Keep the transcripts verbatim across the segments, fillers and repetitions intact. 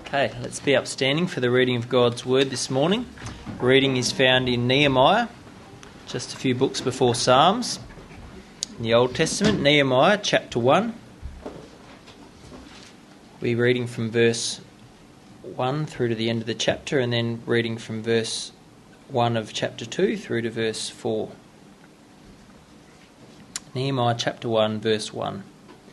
Okay, let's be upstanding for the reading of God's Word this morning. Reading is found in Nehemiah, just a few books before Psalms. In the Old Testament, Nehemiah chapter one. We're reading from verse one through to the end of the chapter, and then reading from verse one of chapter two through to verse four. Nehemiah chapter one, verse one.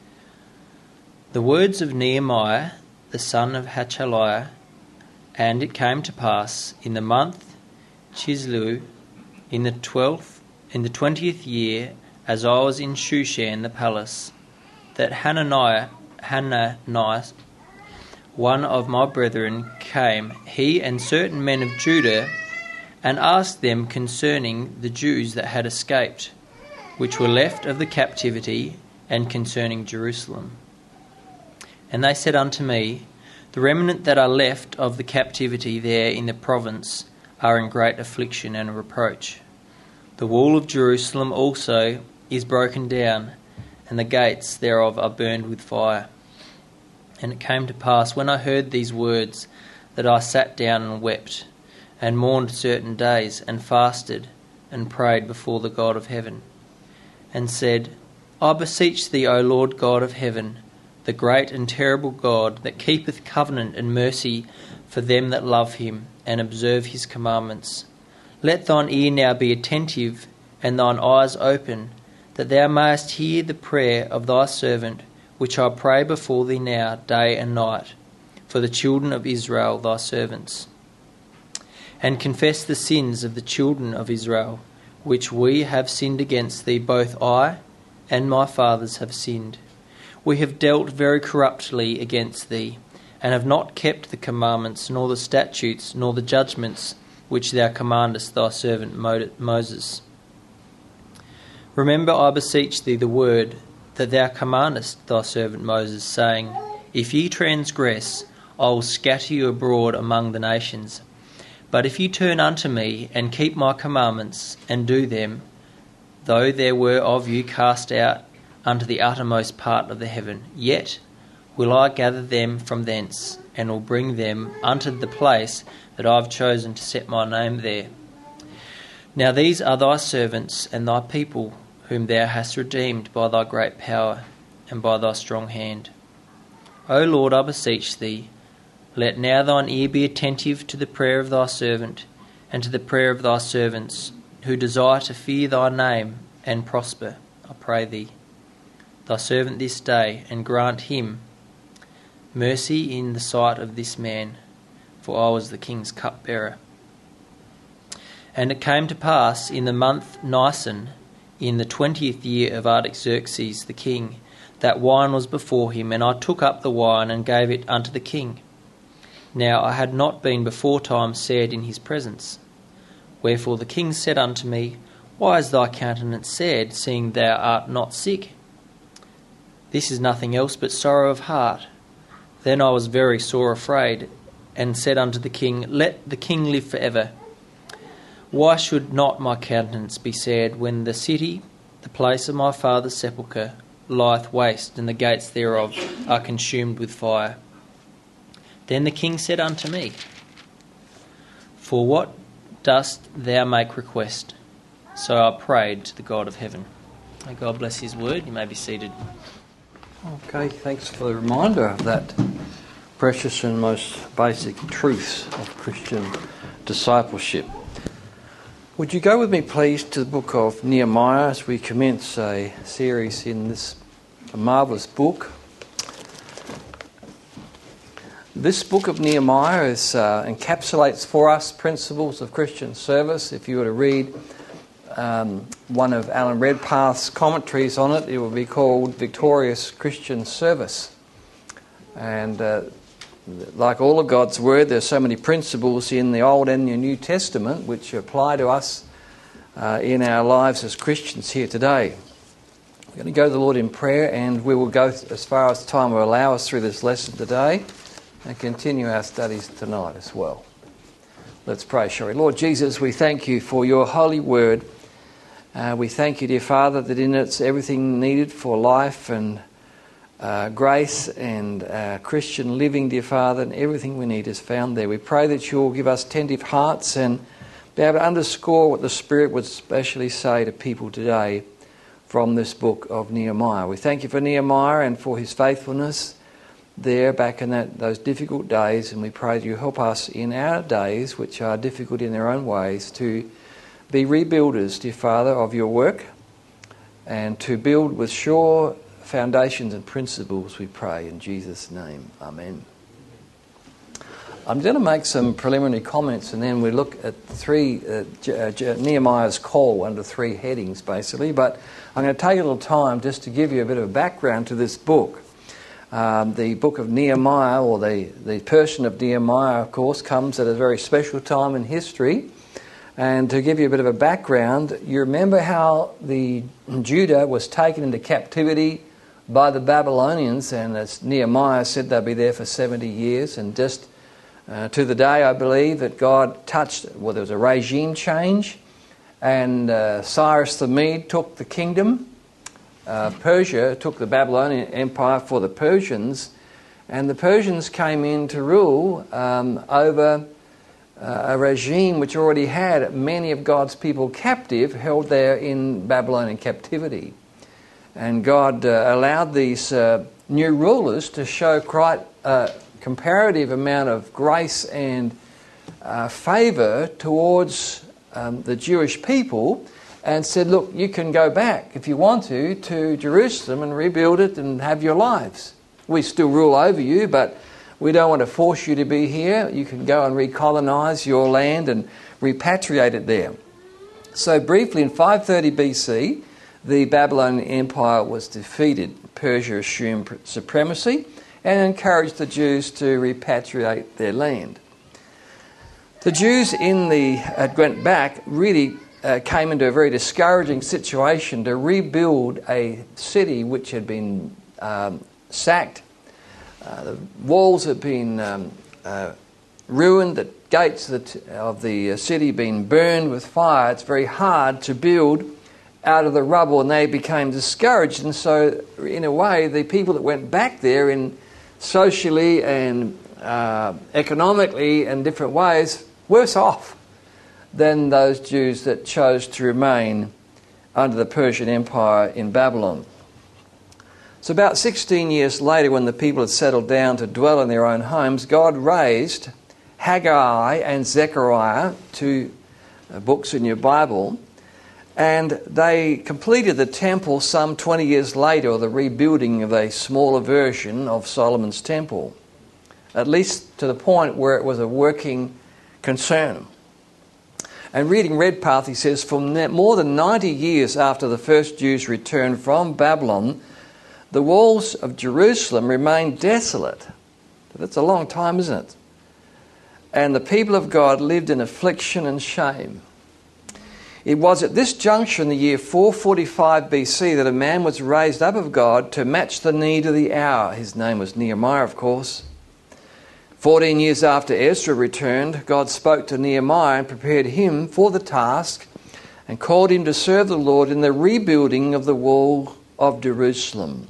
The words of Nehemiah, the son of Hachaliah. And it came to pass in the month Chislev, in the twelfth, in the twentieth year, as I was in Shushan the palace, that Hananiah, Hananiah, one of my brethren, came, he and certain men of Judah, and asked them concerning the Jews that had escaped, which were left of the captivity, and concerning Jerusalem. And they said unto me, The remnant that are left of the captivity there in the province are in great affliction and reproach. The wall of Jerusalem also is broken down, and the gates thereof are burned with fire. And it came to pass, when I heard these words, that I sat down and wept, and mourned certain days, and fasted, and prayed before the God of heaven, and said, I beseech thee, O Lord God of heaven, the great and terrible God, that keepeth covenant and mercy for them that love him, and observe his commandments. Let thine ear now be attentive, and thine eyes open, that thou mayest hear the prayer of thy servant, which I pray before thee now, day and night, for the children of Israel thy servants. And confess the sins of the children of Israel, which we have sinned against thee, both I and my fathers have sinned. We have dealt very corruptly against thee, and have not kept the commandments, nor the statutes, nor the judgments, which thou commandest thy servant Moses. Remember, I beseech thee, the word that thou commandest thy servant Moses, saying, If ye transgress, I will scatter you abroad among the nations. But if ye turn unto me, and keep my commandments, and do them, though there were of you cast out unto the uttermost part of the heaven, yet will I gather them from thence, and will bring them unto the place that I have chosen to set my name there. Now these are thy servants and thy people, whom thou hast redeemed by thy great power and by thy strong hand. O Lord, I beseech thee, let now thine ear be attentive to the prayer of thy servant, and to the prayer of thy servants, who desire to fear thy name and prosper, I pray thee, thy servant this day, and grant him mercy in the sight of this man, for I was the king's cupbearer. And it came to pass in the month Nisan, in the twentieth year of Artaxerxes the king, that wine was before him, and I took up the wine and gave it unto the king. Now I had not been before time sad in his presence. Wherefore the king said unto me, Why is thy countenance sad, seeing thou art not sick? This is nothing else but sorrow of heart. Then I was very sore afraid, and said unto the king, Let the king live for ever. Why should not my countenance be sad, when the city, the place of my father's sepulchre, lieth waste, and the gates thereof are consumed with fire? Then the king said unto me, For what dost thou make request? So I prayed to the God of heaven. May God bless his word. You may be seated. Okay, thanks for the reminder of that precious and most basic truths of Christian discipleship. Would you go with me, please, to the book of Nehemiah as we commence a series in this marvellous book. This book of Nehemiah is, uh, encapsulates for us principles of Christian service. If you were to read Um, one of Alan Redpath's commentaries on it, it will be called Victorious Christian Service. And uh, like all of God's Word, there are so many principles in the Old and the New Testament which apply to us uh, in our lives as Christians here today. We're going to go to the Lord in prayer, and we will go as far as time will allow us through this lesson today and continue our studies tonight as well. Let's pray, shall we? Lord Jesus, we thank you for your holy word. Uh, we thank you, dear Father, that in it's everything needed for life and uh, grace and uh, Christian living, dear Father, and everything we need is found there. We pray that you will give us attentive hearts and be able to underscore what the Spirit would specially say to people today from this book of Nehemiah. We thank you for Nehemiah and for his faithfulness there back in that those difficult days, and we pray that you help us in our days, which are difficult in their own ways, to be rebuilders, dear Father, of your work, and to build with sure foundations and principles, we pray in Jesus' name. Amen. I'm going to make some preliminary comments, and then we look at three uh, J- J- Nehemiah's call under three headings, basically. But I'm going to take a little time just to give you a bit of a background to this book. Um, the book of Nehemiah, or the, the person of Nehemiah, of course, comes at a very special time in history. And to give you a bit of a background, you remember how the Judah was taken into captivity by the Babylonians, and as Nehemiah said, they'll be there for seventy years, and just uh, to the day, I believe, that God touched, well, there was a regime change, and uh, Cyrus the Mede took the kingdom. Uh, Persia took the Babylonian Empire for the Persians, and the Persians came in to rule um, over uh, a regime which already had many of God's people captive, held there in Babylonian captivity. And God uh, allowed these uh, new rulers to show quite a comparative amount of grace and uh, favour towards um, the Jewish people, and said, look, you can go back, if you want to, to Jerusalem and rebuild it and have your lives. We still rule over you, but we don't want to force you to be here. You can go and recolonise your land and repatriate it there. So briefly, in five thirty B C, the Babylonian Empire was defeated. Persia assumed supremacy and encouraged the Jews to repatriate their land. The Jews in the uh, went back really Uh, came into a very discouraging situation to rebuild a city which had been um, sacked. Uh, the walls had been um, uh, ruined, the gates of the, t- of the city been burned with fire. It's very hard to build out of the rubble, and they became discouraged. And so, in a way, the people that went back there, in socially and uh, economically and different ways, worse off than those Jews that chose to remain under the Persian Empire in Babylon. So about sixteen years later, when the people had settled down to dwell in their own homes, God raised Haggai and Zechariah, two books in your Bible, and they completed the temple some twenty years later, or the rebuilding of a smaller version of Solomon's temple, at least to the point where it was a working concern. And reading Redpath, he says, for more than ninety years after the first Jews returned from Babylon, the walls of Jerusalem remained desolate. That's a long time, isn't it? And the people of God lived in affliction and shame. It was at this juncture in the year four forty-five B C that a man was raised up of God to match the need of the hour. His name was Nehemiah, of course. Fourteen years after Ezra returned, God spoke to Nehemiah and prepared him for the task and called him to serve the Lord in the rebuilding of the wall of Jerusalem.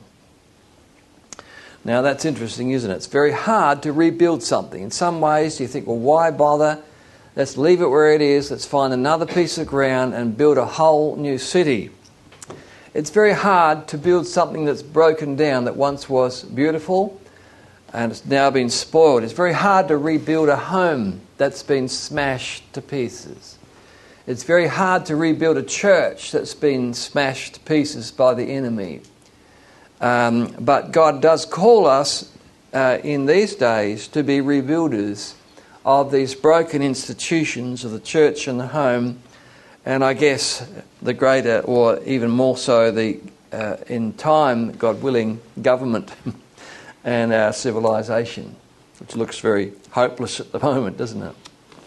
Now that's interesting, isn't it? It's very hard to rebuild something. In some ways you think, well, why bother? Let's leave it where it is. Let's find another piece of ground and build a whole new city. It's very hard to build something that's broken down, that once was beautiful and it's now been spoiled. It's very hard to rebuild a home that's been smashed to pieces. It's very hard to rebuild a church that's been smashed to pieces by the enemy. Um, but God does call us uh, in these days to be rebuilders of these broken institutions of the church and the home, and I guess the greater, or even more so, the uh, in time, God willing, government and our civilization, which looks very hopeless at the moment, doesn't it?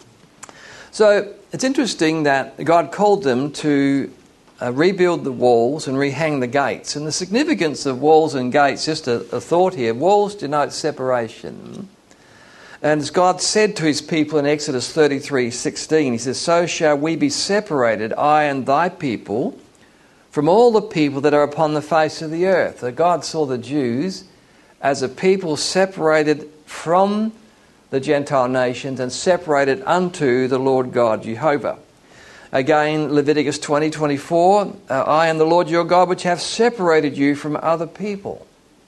So it's interesting that God called them to uh, rebuild the walls and rehang the gates. And the significance of walls and gates, just a, a thought here, walls denote separation. And as God said to his people in Exodus thirty-three sixteen, he says, so shall we be separated, I and thy people, from all the people that are upon the face of the earth. So God saw the Jews as a people separated from the Gentile nations and separated unto the Lord God, Jehovah. Again, Leviticus twenty twenty-four, uh, I am the Lord your God, which have separated you from other people.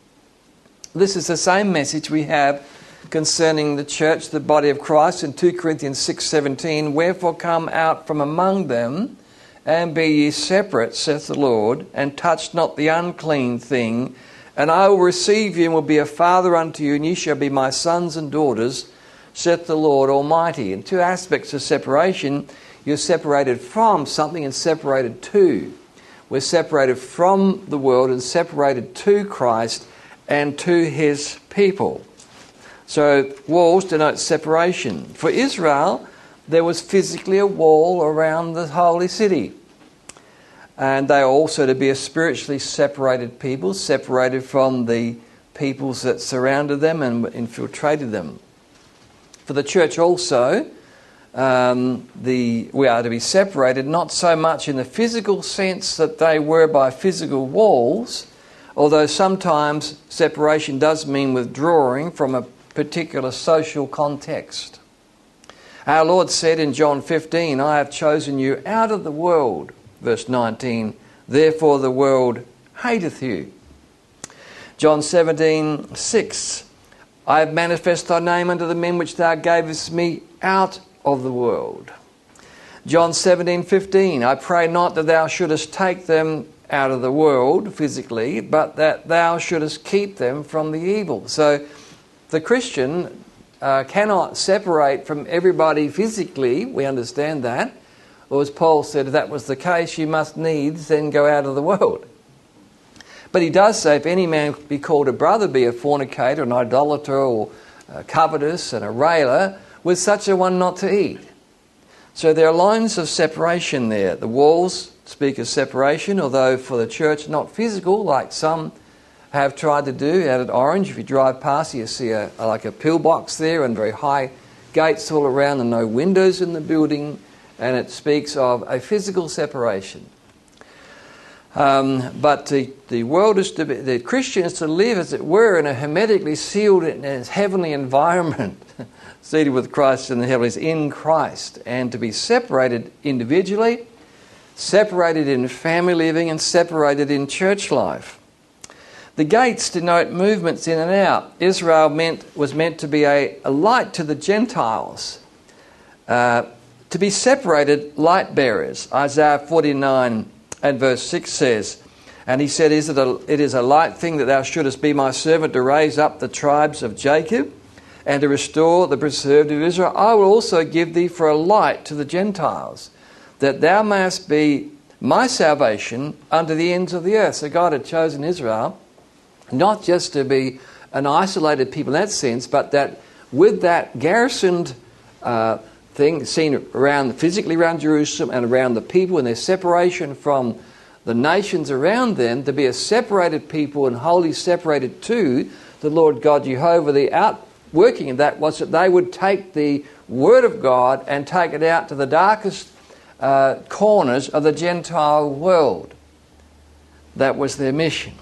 This is the same message we have concerning the church, the body of Christ, in two Corinthians six seventeen. Wherefore come out from among them, and be ye separate, saith the Lord, and touch not the unclean thing, and I will receive you and will be a father unto you, and ye shall be my sons and daughters, saith the Lord Almighty. In two aspects of separation, you're separated from something and separated to. We're separated from the world and separated to Christ and to his people. So walls denote separation. For Israel, there was physically a wall around the holy city. And they are also to be a spiritually separated people, separated from the peoples that surrounded them and infiltrated them. For the church also, um, the we are to be separated, not so much in the physical sense that they were by physical walls, although sometimes separation does mean withdrawing from a particular social context. Our Lord said in John fifteen, I have chosen you out of the world, verse nineteen, therefore the world hateth you. John seventeen, six, I have manifest thy name unto the men which thou gavest me out of the world. John seventeen, fifteen, I pray not that thou shouldest take them out of the world physically, but that thou shouldest keep them from the evil. So the Christian uh, cannot separate from everybody physically, we understand that. Or as Paul said, if that was the case, you must needs then go out of the world. But he does say, if any man be called a brother, be a fornicator, an idolater, or a covetous, and a railer, with such a one not to eat. So there are lines of separation there. The walls speak of separation, although for the church not physical, like some have tried to do out at Orange. If you drive past, you see a, like a pillbox there and very high gates all around and no windows in the building, and it speaks of a physical separation. Um, but the, the world is to be, the Christian is to live, as it were, in a hermetically sealed and heavenly environment, seated with Christ in the heavens, in Christ, and to be separated individually, separated in family living, and separated in church life. The gates denote movements in and out. Israel meant was meant to be a, a light to the Gentiles, uh, to be separated light bearers. Isaiah forty-nine and verse six says, and he said, Is it, a, it is a light thing that thou shouldest be my servant to raise up the tribes of Jacob and to restore the preserved of Israel. I will also give thee for a light to the Gentiles, that thou mayest be my salvation unto the ends of the earth. So God had chosen Israel not just to be an isolated people in that sense, but that with that garrisoned uh, thing seen around, physically around Jerusalem and around the people and their separation from the nations around them, to be a separated people and wholly separated to the Lord God Jehovah. The outworking of that was that they would take the Word of God and take it out to the darkest uh, corners of the Gentile world. That was their mission.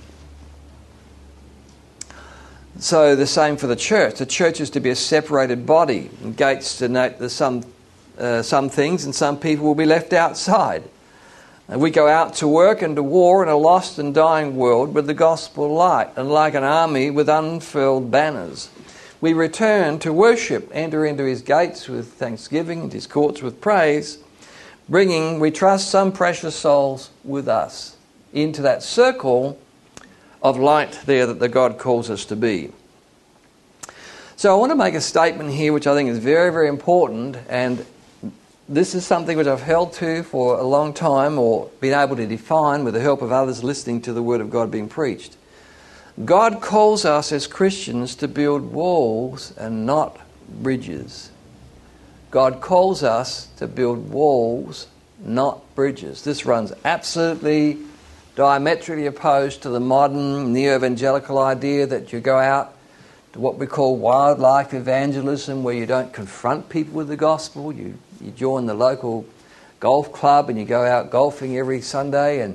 So the same for the church. The church is to be a separated body. And gates denote that some, uh, some things and some people will be left outside. And we go out to work and to war in a lost and dying world with the gospel light, and like an army with unfurled banners. We return to worship, enter into his gates with thanksgiving and his courts with praise, bringing, we trust, some precious souls with us into that circle of light there that the God calls us to be. So I want to make a statement here which I think is very, very important, and this is something which I've held to for a long time, or been able to define with the help of others listening to the Word of God being preached. God calls us as Christians to build walls and not bridges. God calls us to build walls, not bridges. This runs absolutely diametrically opposed to the modern neo-evangelical idea that you go out to what we call wildlife evangelism, where you don't confront people with the gospel. You, you join the local golf club and you go out golfing every Sunday and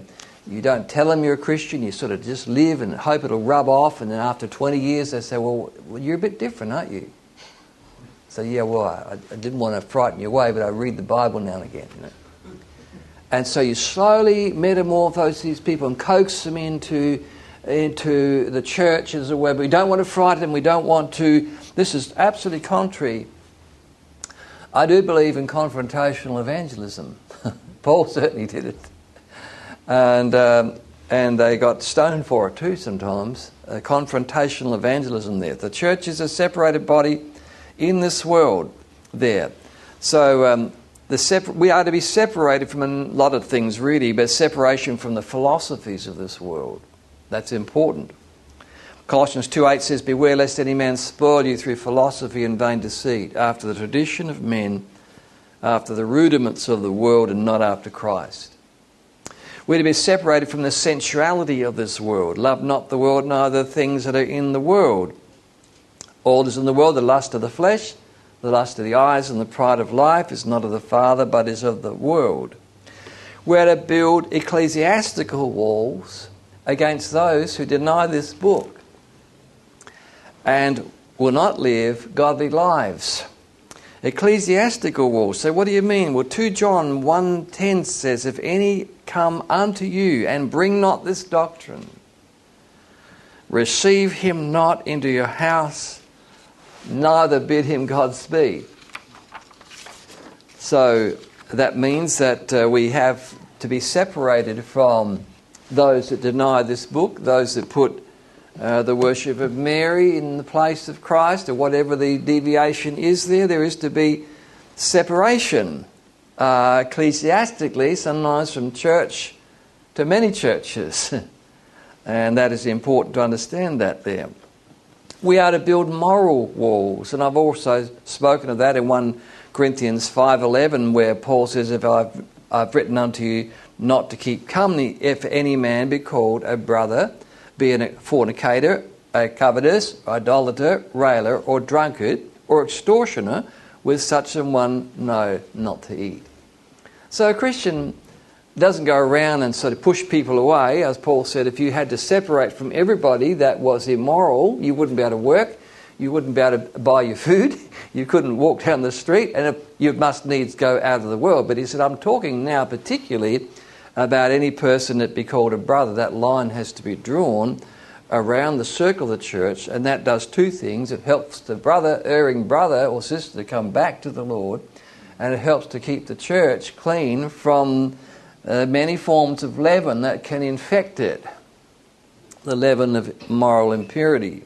You don't tell them you're a Christian, you sort of just live and hope it'll rub off, and then after twenty years they say, well, well you're a bit different, aren't you? So, yeah, well, I, I didn't want to frighten you away, but I read the Bible now and again, you know. And so you slowly metamorphose these people and coax them into, into the church, as it were. But we don't want to frighten them, we don't want to... This is absolutely contrary. I do believe in confrontational evangelism. Paul certainly did it. And um, and they got stoned for it too sometimes. Uh, confrontational evangelism there. The church is a separated body in this world there. So um, the separ- we are to be separated from a lot of things really, but separation from the philosophies of this world. That's important. Colossians two eight says, beware lest any man spoil you through philosophy and vain deceit, after the tradition of men, after the rudiments of the world, and not after Christ. We're to be separated from the sensuality of this world. Love not the world, neither the things that are in the world. All that is in the world, the lust of the flesh, the lust of the eyes, and the pride of life, is not of the Father, but is of the world. We're to build ecclesiastical walls against those who deny this book and will not live godly lives. Ecclesiastical walls. So what do you mean? Well, two John one ten says, if any come unto you and bring not this doctrine, receive him not into your house, neither bid him Godspeed. So that means that uh, we have to be separated from those that deny this book, those that put Uh, the worship of Mary in the place of Christ, or whatever the deviation is there. There is to be separation uh, ecclesiastically, sometimes from church to many churches. And that is important to understand that there. We are to build moral walls, and I've also spoken of that in First Corinthians five eleven, where Paul says, if I've, I've written unto you not to keep company, if any man be called a brother, be a fornicator, a covetous, idolater, railer, or drunkard, or extortioner, with such an one know not to eat. So a Christian doesn't go around and sort of push people away. As Paul said, if you had to separate from everybody that was immoral, you wouldn't be able to work, you wouldn't be able to buy your food, you couldn't walk down the street, and you must needs go out of the world. But he said, I'm talking now particularly about any person that be called a brother. That line has to be drawn around the circle of the church, and that does two things. It helps the brother, erring brother or sister, to come back to the Lord, and it helps to keep the church clean from uh, many forms of leaven that can infect it, the leaven of moral impurity.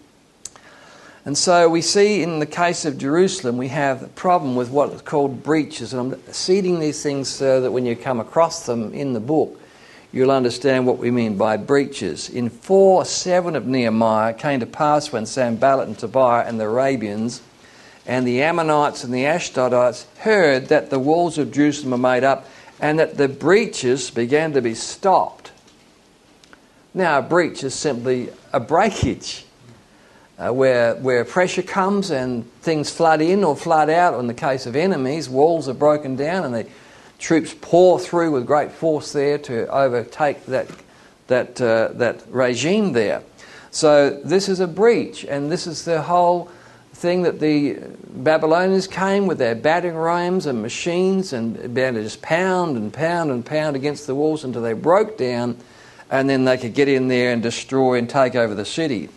And so we see in the case of Jerusalem, we have a problem with what is called breaches. And I'm seeding these things so that when you come across them in the book, you'll understand what we mean by breaches. In four seven of Nehemiah, it came to pass when Sanballat and Tobiah and the Arabians and the Ammonites and the Ashdodites heard that the walls of Jerusalem were made up and that the breaches began to be stopped. Now, a breach is simply a breakage. Uh, where where pressure comes and things flood in or flood out. In the case of enemies, walls are broken down and the troops pour through with great force there to overtake that that uh, that regime there. So this is a breach, and this is the whole thing that the Babylonians came with their battering rams and machines and began to just pound and pound and pound against the walls until they broke down, and then they could get in there and destroy and take over the city.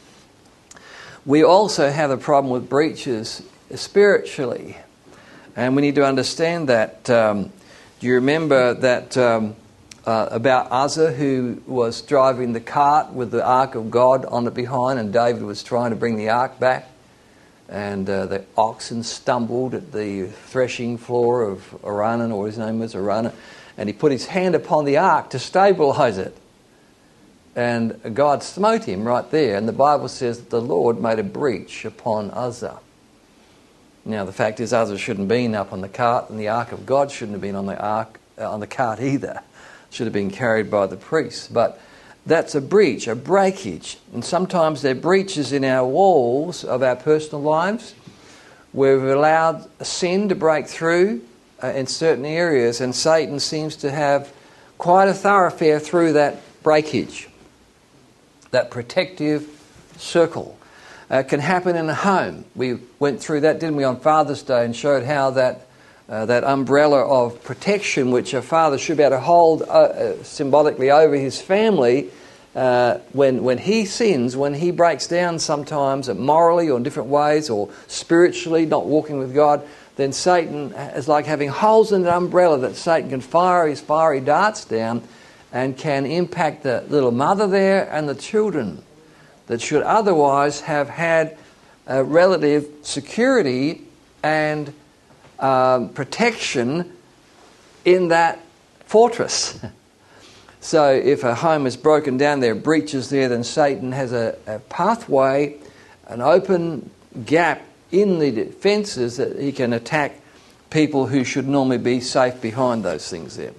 We also have a problem with breaches spiritually, and we need to understand that. Um, do you remember that um, uh, about Uzzah, who was driving the cart with the Ark of God on it behind, and David was trying to bring the Ark back, and uh, the oxen stumbled at the threshing floor of Araunah, or his name was Araunah, and he put his hand upon the Ark to stabilize it. And God smote him right there. And the Bible says that the Lord made a breach upon Uzzah. Now, the fact is, Uzzah shouldn't have been up on the cart, and the Ark of God shouldn't have been on the ark uh, on the cart either. It should have been carried by the priests. But that's a breach, a breakage. And sometimes there are breaches in our walls of our personal lives where we've allowed sin to break through uh, in certain areas, and Satan seems to have quite a thoroughfare through that breakage, that protective circle. Uh, can happen in a home. We went through that, didn't we, on Father's Day, and showed how that uh, that umbrella of protection which a father should be able to hold uh, uh, symbolically over his family, uh, when when he sins, when he breaks down sometimes morally or in different ways or spiritually, not walking with God, then Satan is like having holes in the umbrella that Satan can fire his fiery darts down and can impact the little mother there and the children that should otherwise have had uh, relative security and um, protection in that fortress. So if a home is broken down, there are breaches there, then Satan has a, a pathway, an open gap in the defences that he can attack people who should normally be safe behind those things there.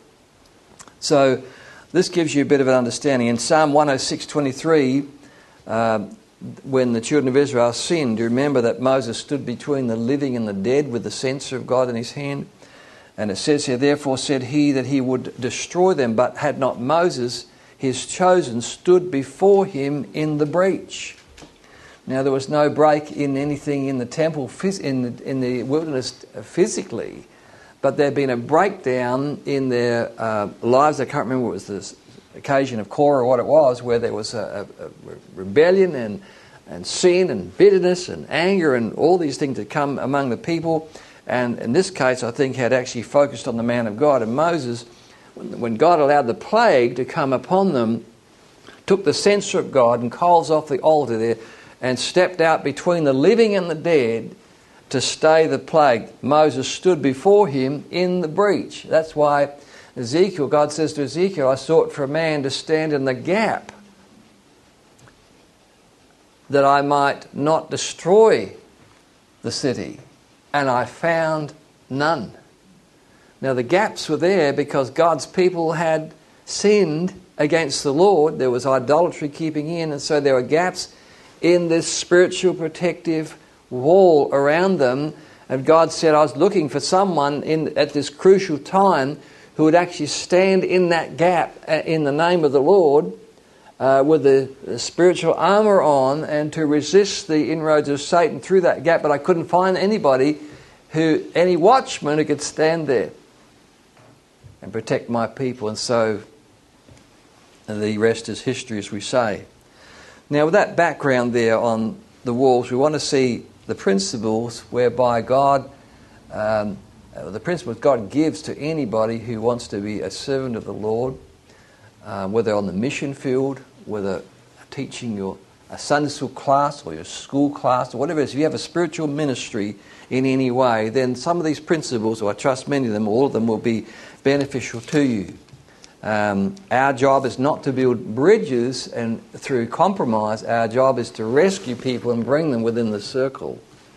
So this gives you a bit of an understanding. In Psalm one oh six twenty-three, Uh, when the children of Israel sinned, you remember that Moses stood between the living and the dead with the censer of God in his hand. And it says here, therefore said he that he would destroy them, but had not Moses, his chosen, stood before him in the breach. Now there was no break in anything in the temple, in the, in the wilderness physically, but there had been a breakdown in their uh, lives. I can't remember what was this occasion of Korah or what it was, where there was a, a, a rebellion and, and sin and bitterness and anger and all these things that come among the people. And in this case, I think, had actually focused on the man of God. And Moses, when God allowed the plague to come upon them, took the censer of God and coals off the altar there and stepped out between the living and the dead to stay the plague. Moses stood before him in the breach. That's why Ezekiel, God says to Ezekiel, I sought for a man to stand in the gap that I might not destroy the city, and I found none. Now the gaps were there because God's people had sinned against the Lord. There was idolatry keeping in, and so there were gaps in this spiritual protective wall around them. And God said, I was looking for someone in at this crucial time who would actually stand in that gap in the name of the Lord uh, with the, the spiritual armour on and to resist the inroads of Satan through that gap. But I couldn't find anybody, who, any watchman who could stand there and protect my people. And so the rest is history, as we say. Now with that background there on the walls, we want to see the principles whereby God... Um, Uh, the principles God gives to anybody who wants to be a servant of the Lord, uh, whether on the mission field, whether teaching your a Sunday school class or your school class or whatever it is. If you have a spiritual ministry in any way, then some of these principles, or I trust many of them, all of them will be beneficial to you. Um, our job is not to build bridges and through compromise. Our job is to rescue people and bring them within the circle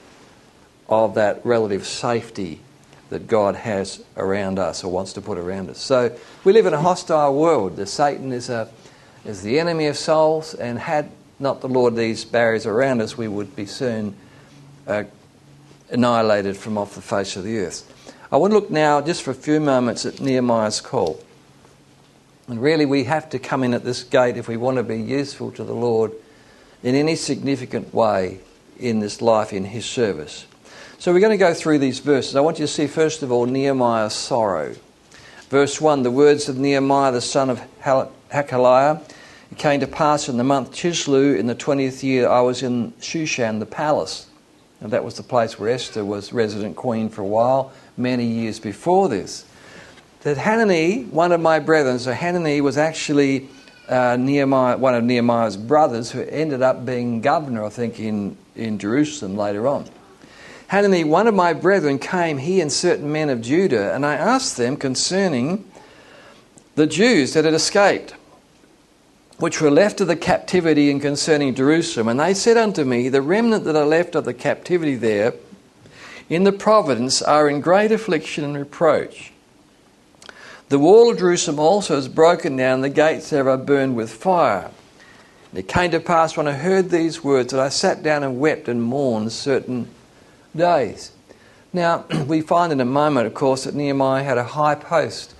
of that relative safety that God has around us or wants to put around us. So we live in a hostile world. The Satan is a is the enemy of souls, and had not the Lord these barriers around us, we would be soon uh, annihilated from off the face of the earth. I want to look now just for a few moments at Nehemiah's call. And really we have to come in at this gate if we want to be useful to the Lord in any significant way in this life, in his service. So we're going to go through these verses. I want you to see, first of all, Nehemiah's sorrow. Verse one, the words of Nehemiah, the son of Hakaliah. It came to pass in the month Chislew, in the twentieth year, I was in Shushan, the palace. And that was the place where Esther was resident queen for a while, many years before this. That Hanani, one of my brethren, so Hanani was actually uh, Nehemiah, one of Nehemiah's brothers, who ended up being governor, I think, in, in Jerusalem later on. Hanani, one of my brethren, came, he and certain men of Judah, and I asked them concerning the Jews that had escaped, which were left of the captivity, and concerning Jerusalem. And they said unto me, the remnant that are left of the captivity there in the province are in great affliction and reproach. The wall of Jerusalem also is broken down, the gates thereof are burned with fire. And it came to pass when I heard these words that I sat down and wept and mourned certain days. Now, we find in a moment, of course, that Nehemiah had a high post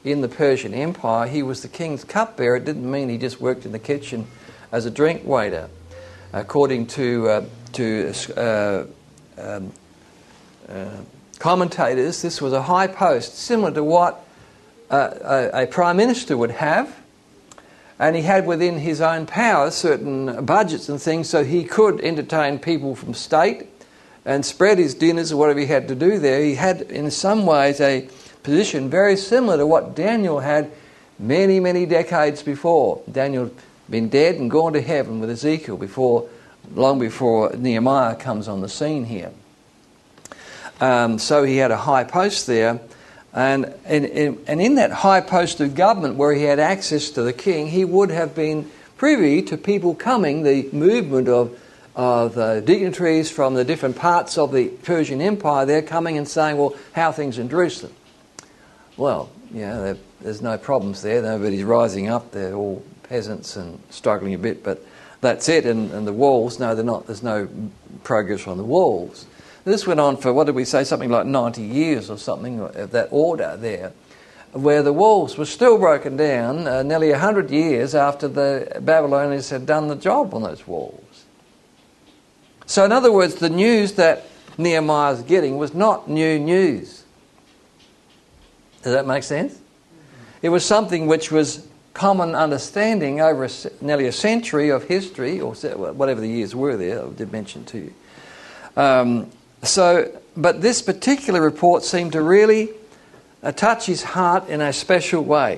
in the Persian Empire. He was the king's cupbearer. It didn't mean he just worked in the kitchen as a drink waiter. According to uh, to uh, um, uh, commentators, this was a high post, similar to what uh, a, a prime minister would have. And he had within his own power certain budgets and things, so he could entertain people from state and spread his dinners or whatever he had to do there. He had, in some ways, a position very similar to what Daniel had many, many decades before. Daniel had been dead and gone to heaven with Ezekiel before, long before Nehemiah comes on the scene here. Um, so he had a high post there. And, and, and in that high post of government where he had access to the king, he would have been privy to people coming, the movement of, of uh, dignitaries from the different parts of the Persian Empire, they're coming and saying, well, how are things in Jerusalem? Well, you know, there's no problems there. Nobody's rising up. They're all peasants and struggling a bit, but that's it. And, and the walls, no, they're not. There's no progress on the walls. This went on for, what did we say, something like ninety years or something of that order there, where the walls were still broken down uh, nearly one hundred years after the Babylonians had done the job on those walls. So in other words, the news that Nehemiah was getting was not new news. Does that make sense? It was something which was common understanding over a, nearly a century of history, or whatever the years were there, I did mention to you. Um, So, but this particular report seemed to really uh, touch his heart in a special way.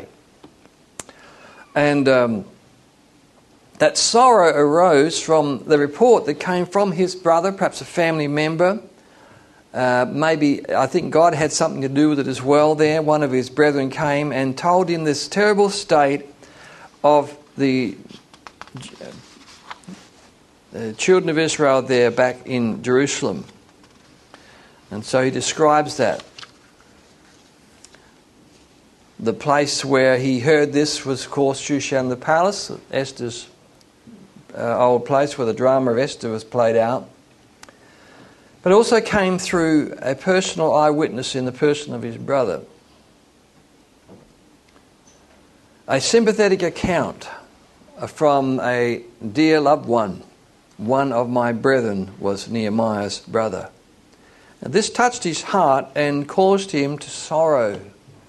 And um, that sorrow arose from the report that came from his brother, perhaps a family member. Uh, maybe, I think God had something to do with it as well there. One of his brethren came and told him this terrible state of the uh, children of Israel there back in Jerusalem. And so he describes that. The place where he heard this was, of course, Shushan the palace, Esther's uh, old place where the drama of Esther was played out. But it also came through a personal eyewitness in the person of his brother. A sympathetic account from a dear loved one. One of my brethren was Nehemiah's brother. Now, this touched his heart and caused him to sorrow.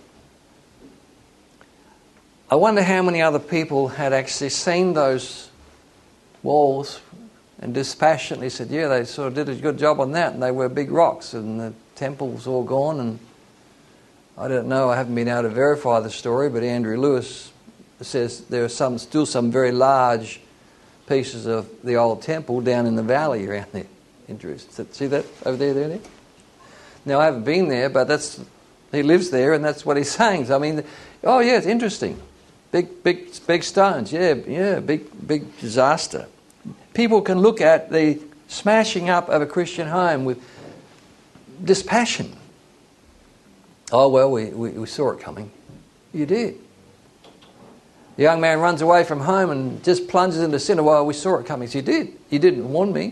I wonder how many other people had actually seen those walls and dispassionately said, yeah, they sort of did a good job on that, and they were big rocks and the temple's all gone. And I don't know, I haven't been able to verify the story, but Andrew Lewis says there are some still some very large pieces of the old temple down in the valley around there in Jerusalem. See that over there, there, there? Now, I haven't been there, but that's he lives there, and that's what he's saying. So, I mean, oh yeah, it's interesting. Big, big, big stones. Yeah, yeah, big, big disaster. People can look at the smashing up of a Christian home with dispassion. Oh well, we, we, we saw it coming. You did. The young man runs away from home and just plunges into sin. Well, we saw it coming. So you did. You didn't warn me.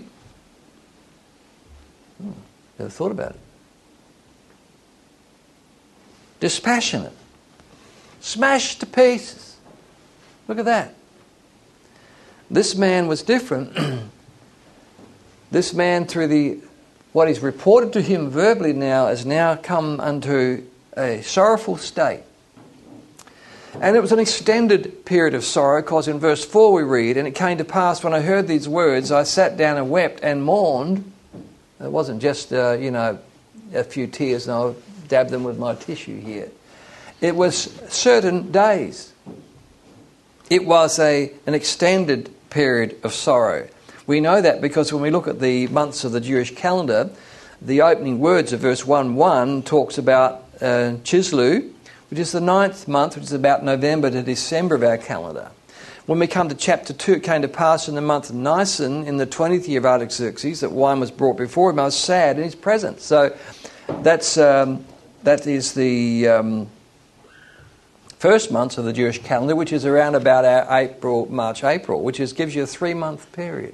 Hmm, never thought about it. Dispassionate. Smashed to pieces. Look at that. This man was different. This man, through the what is reported to him verbally now, has now come unto a sorrowful state. And it was an extended period of sorrow, because in verse four we read, and it came to pass when I heard these words, I sat down and wept and mourned. It wasn't just, uh, you know, a few tears, and I'll dab them with my tissue here. It was certain days. It was a an extended period of sorrow. We know that because when we look at the months of the Jewish calendar, the opening words of verse one one talks about uh, Chislev, which is the ninth month, which is about November to December of our calendar. When we come to chapter two, it came to pass in the month of Nisan, in the twentieth year of Artaxerxes, that wine was brought before him. I was sad in his presence. So that's um, that is the um, first month of the Jewish calendar, which is around about our April, March, April, which is gives you a three-month period.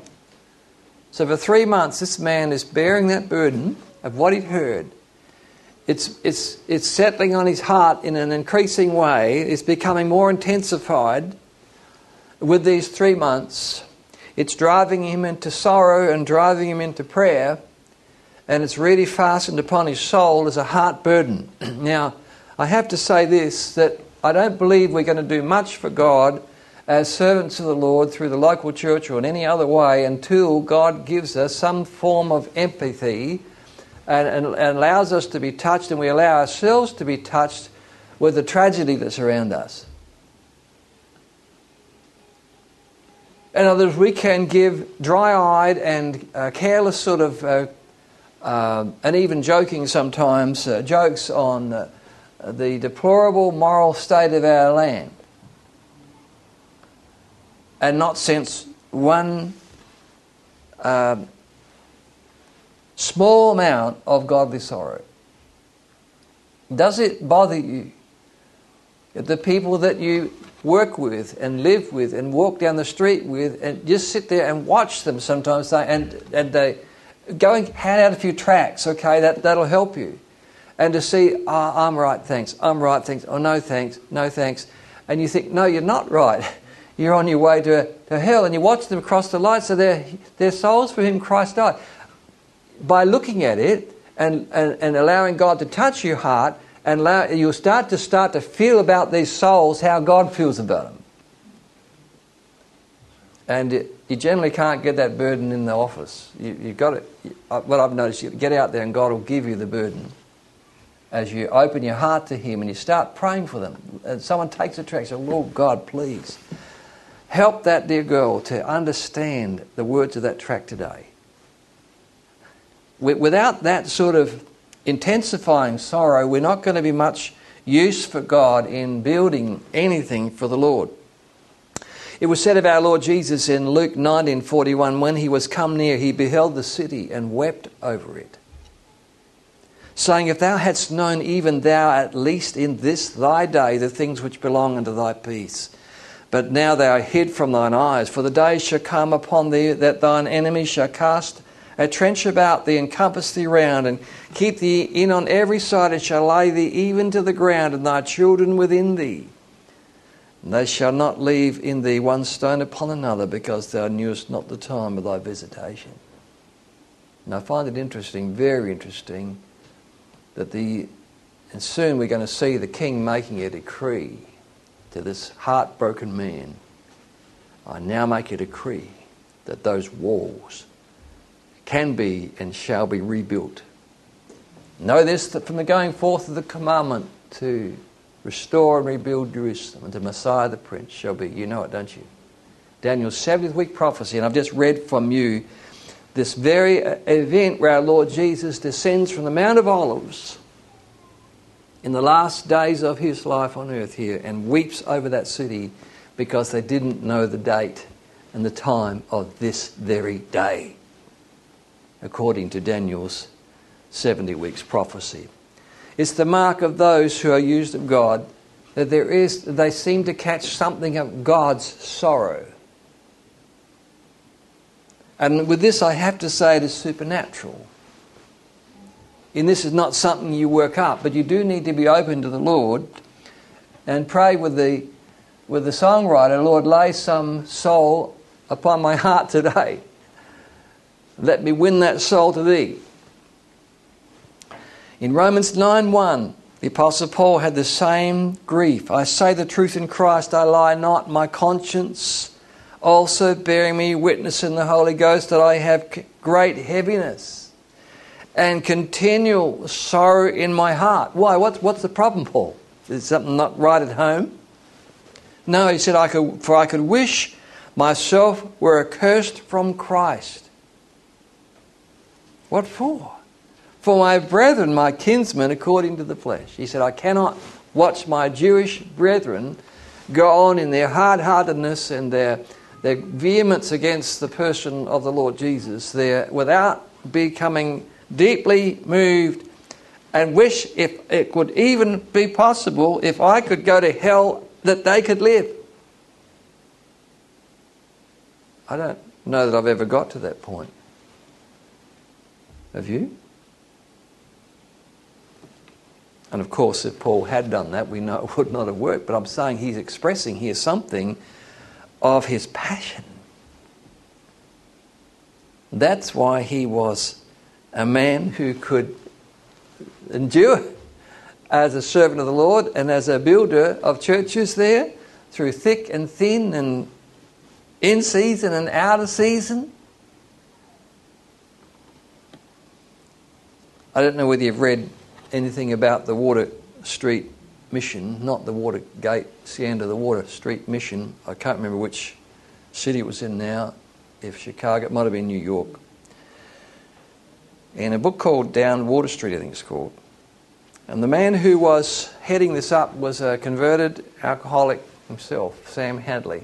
So for three months, this man is bearing that burden of what he'd heard. it's, it's, it's settling on his heart in an increasing way. It's becoming more intensified with these three months. It's driving him into sorrow and driving him into prayer. And it's really fastened upon his soul as a heart burden. Now, I have to say this, that I don't believe we're going to do much for God as servants of the Lord through the local church or in any other way until God gives us some form of empathy and, and, and allows us to be touched, and we allow ourselves to be touched with the tragedy that's around us. In other words, we can give dry-eyed and uh, careless sort of, uh, uh, and even joking sometimes, uh, jokes on uh, the deplorable moral state of our land, and not sense one uh, small amount of godly sorrow. Does it bother you that the people that you work with and live with and walk down the street with, and just sit there and watch them sometimes, they, and, and they go and hand out a few tracts, okay, that, that'll help you. And to see, oh, I'm right, thanks, I'm right, thanks, oh, no thanks, no thanks. And you think, no, you're not right. You're on your way to, to hell. And you watch them cross the light, so they're, they're souls for whom Christ died. By looking at it and, and, and allowing God to touch your heart, and allow, you'll start to start to feel about these souls how God feels about them. And it, you generally can't get that burden in the office. You, you've got it. What I've noticed, you get out there and God will give you the burden. As you open your heart to Him and you start praying for them, and someone takes a tract, and says, Lord God, please help that dear girl to understand the words of that tract today. Without that sort of intensifying sorrow, we're not going to be much use for God in building anything for the Lord. It was said of our Lord Jesus in Luke nineteen forty-one, when He was come near, He beheld the city and wept over it, saying, if thou hadst known, even thou at least in this thy day, the things which belong unto thy peace. But now they are hid from thine eyes. For the days shall come upon thee that thine enemies shall cast a trench about thee, and compass thee round, and keep thee in on every side, and shall lay thee even to the ground, and thy children within thee. And they shall not leave in thee one stone upon another, because thou knewest not the time of thy visitation. And I find it interesting, very interesting, that the, and soon we're going to see the king making a decree to this heartbroken man. I now make a decree that those walls can be and shall be rebuilt. Know this, that from the going forth of the commandment to restore and rebuild Jerusalem unto Messiah the Prince shall be, you know it, don't you? Daniel's seventieth week prophecy, and I've just read from you this very event where our Lord Jesus descends from the Mount of Olives in the last days of His life on earth here and weeps over that city because they didn't know the date and the time of this very day, according to Daniel's seventy weeks prophecy. It's the mark of those who are used of God that there is, they seem to catch something of God's sorrow. And with this, I have to say it is supernatural. And this is not something you work up, but you do need to be open to the Lord and pray with the with the songwriter, Lord, lay some soul upon my heart today. Let me win that soul to Thee. In Romans nine one, the Apostle Paul had the same grief. I say the truth in Christ, I lie not, my conscience also bearing me witness in the Holy Ghost that I have great heaviness and continual sorrow in my heart. Why? What's, what's the problem, Paul? Is something not right at home? No, he said, I could, for I could wish myself were accursed from Christ. What for? For my brethren, my kinsmen, according to the flesh. He said, I cannot watch my Jewish brethren go on in their hard-heartedness and their, their vehemence against the person of the Lord Jesus there without becoming deeply moved and wish if it could even be possible, if I could go to hell, that they could live. I don't know that I've ever got to that point. Have you? And of course, if Paul had done that, we know it would not have worked. But I'm saying he's expressing here something of his passion. That's why he was a man who could endure as a servant of the Lord and as a builder of churches there, through thick and thin and in season and out of season. I don't know whether you've read anything about the Water Street Mission, not the Watergate Scandal, the Water Street Mission. I can't remember which city it was in now, if Chicago, it might have been New York. In a book called Down Water Street, I think it's called. And the man who was heading this up was a converted alcoholic himself, Sam Hadley.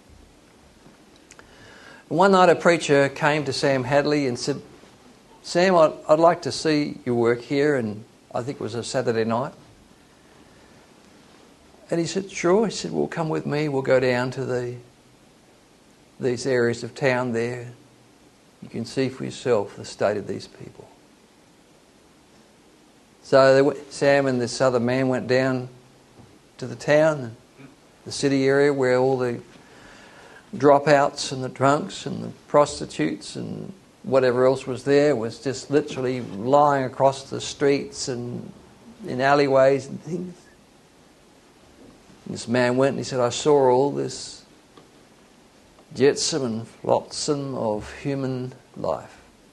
One night a preacher came to Sam Hadley and said, Sam, I'd, I'd like to see your work here, and I think it was a Saturday night. And he said, sure. He said, well, come with me. We'll go down to the these areas of town there. You can see for yourself the state of these people. So they went, Sam and this other man went down to the town, the city area where all the dropouts and the drunks and the prostitutes and whatever else was there was just literally lying across the streets and in alleyways and things. And this man went and he said, I saw all this jetsam and flotsam of human life.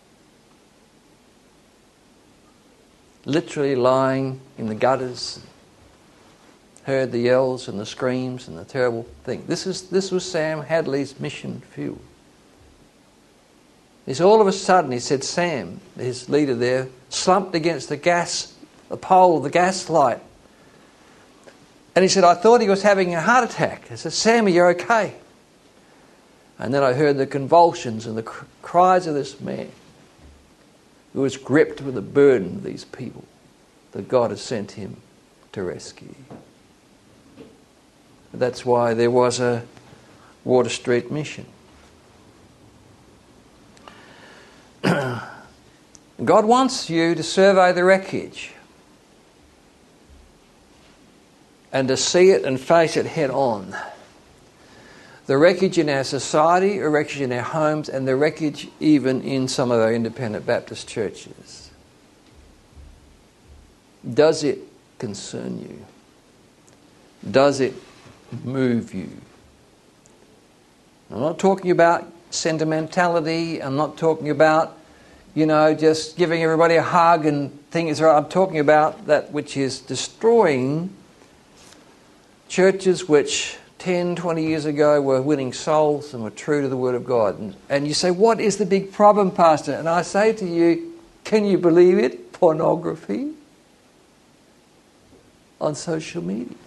Literally lying in the gutters, heard the yells and the screams and the terrible thing. This is this was Sam Hadley's mission field. It's all of a sudden, he said, Sam, his leader there, slumped against the gas, the pole, the gas light. And he said, I thought he was having a heart attack. I said, Sam, are you okay? And then I heard the convulsions and the cr- cries of this man who was gripped with the burden of these people that God has sent him to rescue. That's why there was a Water Street mission. God wants you to survey the wreckage and to see it and face it head on. The wreckage in our society, the wreckage in our homes, and the wreckage even in some of our independent Baptist churches. Does it concern you? Does it move you? I'm not talking about sentimentality. I'm not talking about, you know, just giving everybody a hug and things. I'm talking about that which is destroying churches which ten, twenty years ago were winning souls and were true to the Word of God. And, and you say, what is the big problem, Pastor? And I say to you, can you believe it? Pornography on social media.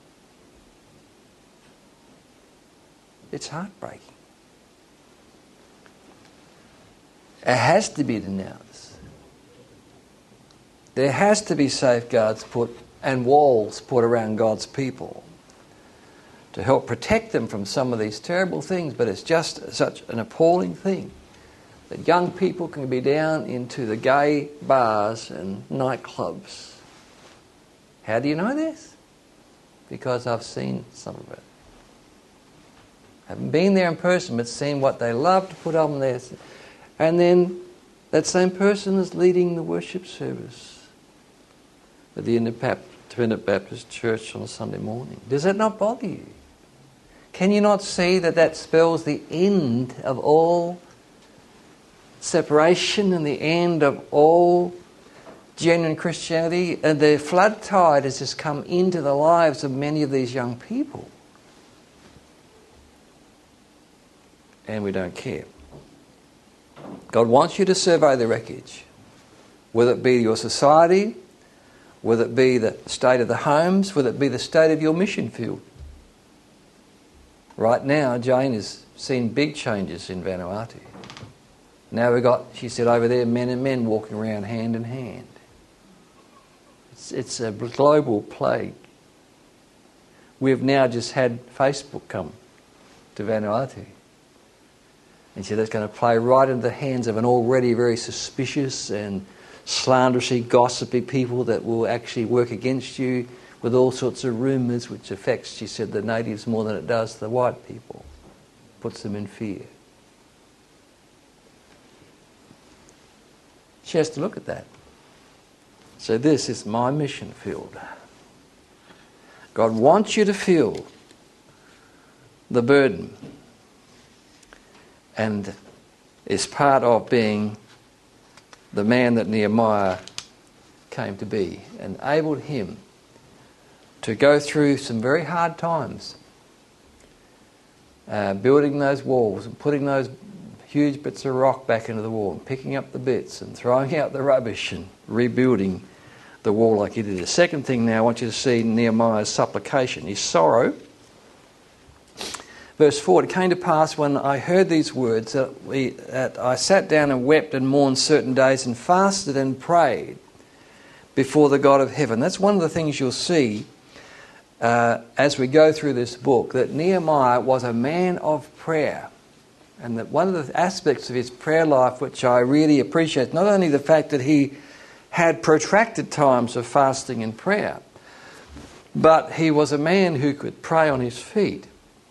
It's heartbreaking. It has to be denounced. There has to be safeguards put and walls put around God's people to help protect them from some of these terrible things. But it's just such an appalling thing that young people can be down into the gay bars and nightclubs. How do you know this? Because I've seen some of it. I haven't been there in person, but seen what they love to put on there. And then that same person is leading the worship service at the Independent Baptist Church on a Sunday morning. Does that not bother you? Can you not see that that spells the end of all separation and the end of all genuine Christianity? And the flood tide has just come into the lives of many of these young people. And we don't care. God wants you to survey the wreckage, whether it be your society, whether it be the state of the homes, whether it be the state of your mission field. Right now, Jane has seen big changes in Vanuatu. Now we've got, she said over there, men and men walking around hand in hand. It's, it's a global plague. We've now just had Facebook come to Vanuatu. And so that's going to play right into the hands of an already very suspicious and slanderousy, gossipy people that will actually work against you with all sorts of rumours, which affects, she said, the natives more than it does the white people. Puts them in fear. She has to look at that. So this is my mission field. God wants you to feel the burden, and it's part of being the man that Nehemiah came to be, enabled him to go through some very hard times, uh, building those walls and putting those huge bits of rock back into the wall, and picking up the bits and throwing out the rubbish and rebuilding the wall like he did. The second thing now I want you to see Nehemiah's supplication, his sorrow. Verse four, it came to pass when I heard these words that, we, that I sat down and wept and mourned certain days and fasted and prayed before the God of heaven. That's one of the things you'll see uh, as we go through this book, that Nehemiah was a man of prayer. And that one of the aspects of his prayer life which I really appreciate, not only the fact that he had protracted times of fasting and prayer, but he was a man who could pray on his feet.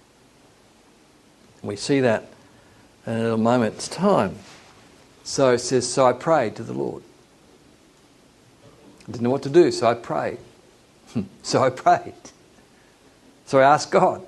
We see that in a little moment's time. So it says, so I prayed to the Lord. I didn't know what to do, so I prayed. so I prayed. So I asked God.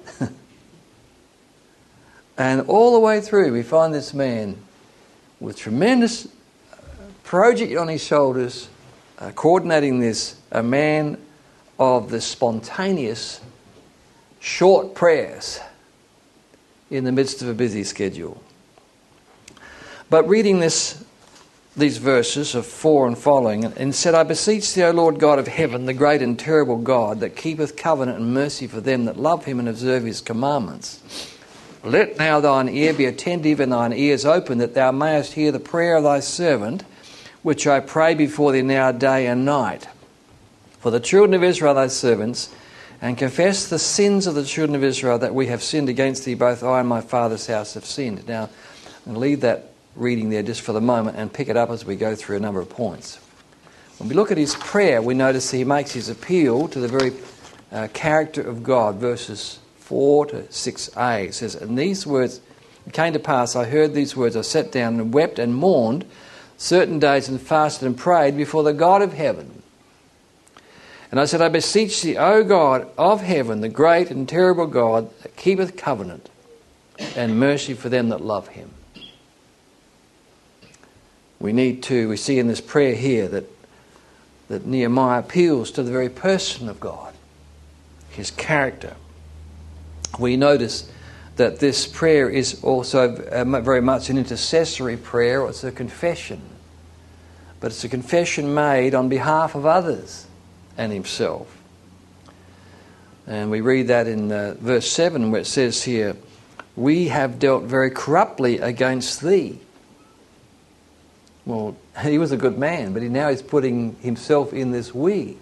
And all the way through we find this man with tremendous project on his shoulders, uh, coordinating this, a man of the spontaneous, short prayers in the midst of a busy schedule. But reading this, these verses of four and following, and said, I beseech thee, O Lord God of heaven, the great and terrible God, that keepeth covenant and mercy for them that love him and observe his commandments. Let now thine ear be attentive and thine ears open, that thou mayest hear the prayer of thy servant, which I pray before thee now day and night, for the children of Israel thy servants, and confess the sins of the children of Israel, that we have sinned against thee, both I and my father's house have sinned. Now, I'm going to leave that reading there just for the moment and pick it up as we go through a number of points. When we look at his prayer, we notice he makes his appeal to the very uh, character of God. Verses four to six a, it says, and these words, it came to pass, I heard these words, I sat down and wept and mourned certain days and fasted and prayed before the God of heaven. And I said, I beseech thee, O God of heaven, the great and terrible God, that keepeth covenant and mercy for them that love him. We need to, we see in this prayer here that, that Nehemiah appeals to the very person of God, his character. We notice that this prayer is also very much an intercessory prayer. It's a confession. But it's a confession made on behalf of others and himself. And we read that in uh, verse seven, where it says here, we have dealt very corruptly against thee. Well, he was a good man, but he now is putting himself in this we.